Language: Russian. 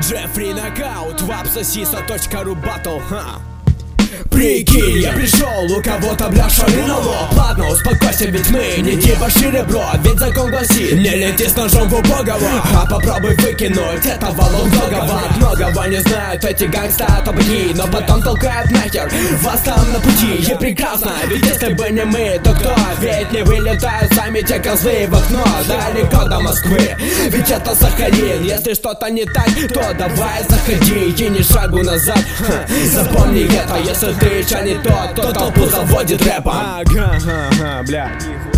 Джеффри Нокаут, вапсосиса.ру батл, ха. Прикинь, я пришел, у кого-то бля шалиного. Ладно, успокойся, ведь мы не типа шеребро. Ведь закон гласит, не лети с ножом в убогого, а попробуй выкинуть этого лонгого. Многого не знают эти гангста табаки, но потом толкают нахер вас там на пути. И прекрасно, ведь если бы не мы, то кто? Ведь не вылетают сами те козлы в окно далеко до Москвы, ведь это Сахалин. Если что-то не так, то давай заходи и ни шагу назад. Запомни это, если ты еще не тот, кто толпу заводит рэпом. Ага, бля.